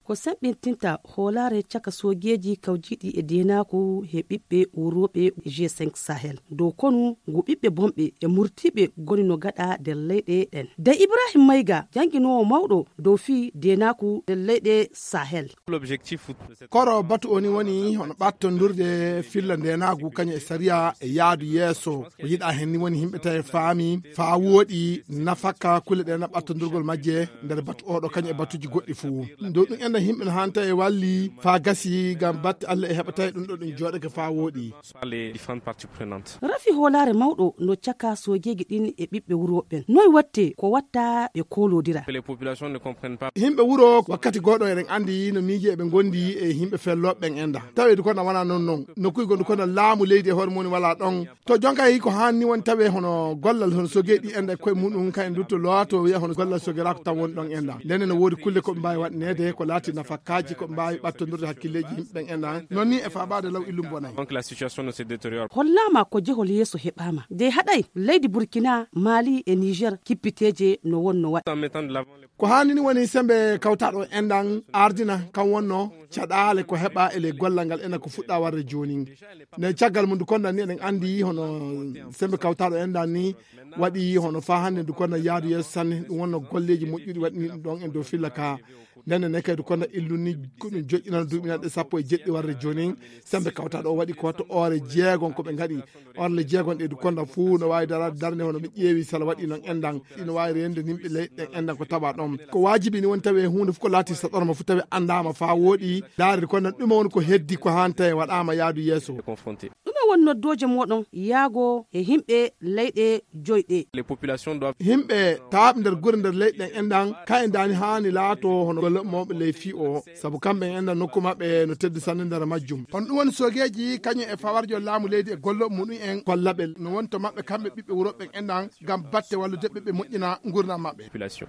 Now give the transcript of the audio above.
ko saɓintinta holare caka sogeji kawjiɗi e denaku he ɓiɓɓe wuroɓe G5 Sahel dow konu ngu ɓiɓɓe bomɓe e murtiɓe goni no gaɗa nder leyɗe ɗen. Da Ibrahim Maiga janginowo mawɗo dow fi denaku nder leyɗe Sahel. Koro batu oni woni hono ɓattondurde filla ndenaku kañum e sariya e yaadu yeeso ko yiɗa hen ni woni himɓe tawi faami fa woɗi nafaka kulle ɗe na ɓattondurgol majje nder batu oɗo kañum e batuji goɗɗi fuu dow ɗum enda himɓe no hanta e walli fa gasi gam batte Allah e heɓatawi ɗum ɗo ɗum joɗake fa woɗi. Rafi holare mawɗo no caka sogeji ɗin e ɓiɓɓe wuroɓen noy watte ko watta ɓe kolodira. Himɓe wuro wakkati goɗo eɗen andi no miiji eɓe gondi e himɓe felloɓe enda tawedu kono wona non nokkuy gondu kono laamu leydi e hoore mum wala ɗon to jonka yi ko hanni won tawe hono gollal hono sogeji enda e koye muɗum kayen dutto lowato wiya hono gollal sogerako tan woni ɗon enda ndenne no woodi kulle koɓe mbawi waɗnede ko laati nafakkaji koɓe mbawi ɓattodurde hakkilleji yimɓe enda non ni e fabade law illum bonayi. Hollama ko jehol yeeso heɓama de haɗay leydi Burkina, Mali e Niger kippiteje no wonno waɗa. Ko hanni woni sembe kawtaɗo endan ardina kan wonno caɗale ko heɓa ele gollal ngal ena ko fuɗɗa warde joni nde caggal mum du konda ni eɗen andi hono sembe kawtaɗo endan ni waɗi hono fa hande du konda yaadu yeeso sanne ɗum wonno golleji moƴƴuɗi waɗini ɗum ɗon en dow filla ka ndenne ne kaydu konda illuni ɗum joƴƴinano duuɓinaɗe 17 warde joni sembe kawtaɗo o waɗi ko watto ore jeegon koɓe gaɗi orle jeegon ɗe du konda fuu no wawi darde hono ɓe ƴeewi sala waɗi noon endan ino wawi rende nimɓe leyɗen endan ko tawa ɗon ko wajibi ni won tawi hunde fof ko laati saɗorma fu tawi andama fa woɗi daarede konda ɗuma woni ko heddi ko hanta e waɗama yaadu yeeso. Won noddoje moɗon yaago e himɓe leyɗe joyɗe. Himɓe taaɓe nder gure nder leyɗen endan ka e dani hani laato hono golle mawɓe ley fi o saabu kamɓe endan nokku maɓɓe no teddi sanne nder majjum on ɗum woni sogeji kañum e fawarjo laamu leydi e golle muɗum en kollaɓe no wonto maɓɓe kamɓe ɓiɓɓe wuroɓe endan gam batte wallude ɓe moƴƴina gurdam maɓɓe.